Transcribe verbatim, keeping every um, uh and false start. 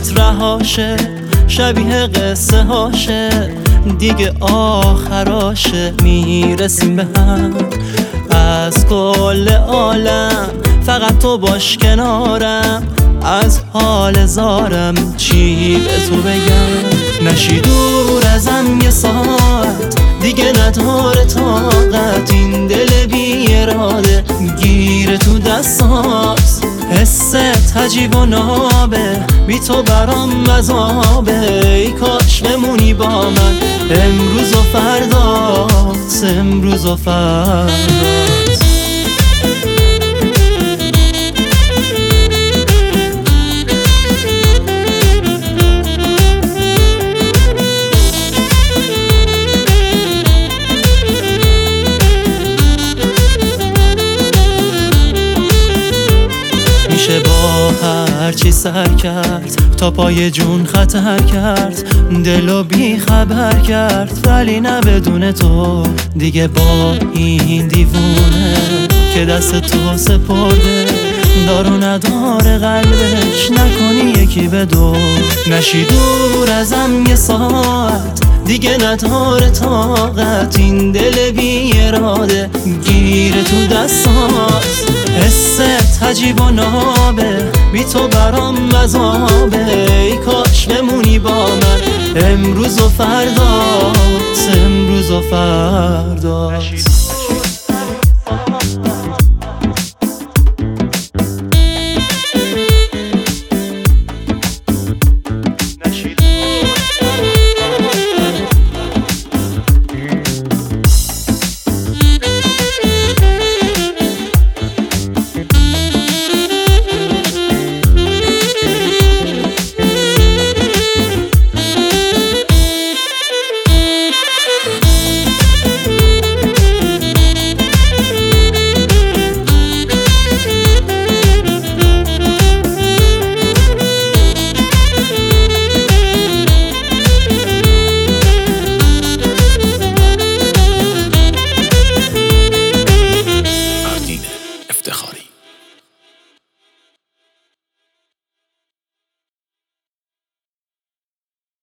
دلت رهاشه، شبیه قصه هاشه، دیگه آخراشه. میرسیم به هم از کل عالم، فقط تو باش کنارم، از حال زارم چی به تو بگم. نشی دور ازم یه ساعت، دیگه نداره طاقت، این دل بی اراده گیر تو دستاست. حست عجیب و نابه، بی تو برام مذابه. ای کاش بمونی با من امروز و فرداست، امروز و فرداست. میشه با هر چی سر کرد، تا پای جون خطر کرد، دلو بی خبر کرد، ولی نه بدون تو. دیگه با این دیوونه که دست تو سپرده، دار و نداره قلبش، نکنی یکی به دو. نشی دور ازم یه ساعت، دیگه نداره طاقت، این دل بی اراده گیر تو دستاست. حست عجیب و نابه، بی تو برام مذابه. ای کاش بمونی با من امروز و فرداست، امروز و فرداست.